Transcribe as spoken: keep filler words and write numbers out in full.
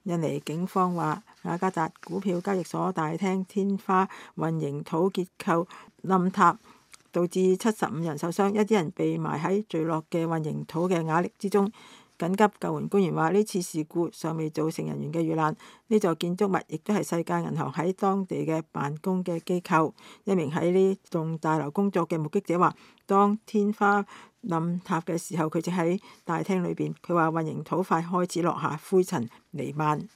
印尼警方話，雅加達股票交易所大廳天花混凝土結構冧塌，導致七十五人受傷，一啲人被埋喺墜落嘅混凝土嘅瓦礫之中。緊急救援官員話，呢次事故尚未造成人員嘅遇難。呢座建築物亦都係世界銀行喺當地嘅辦公嘅機構。一名喺呢棟大樓工作嘅目擊者話，當天花冧塌嘅時候，佢就喺大廳裏邊。佢話混凝土塊開始落下灰塵彌漫。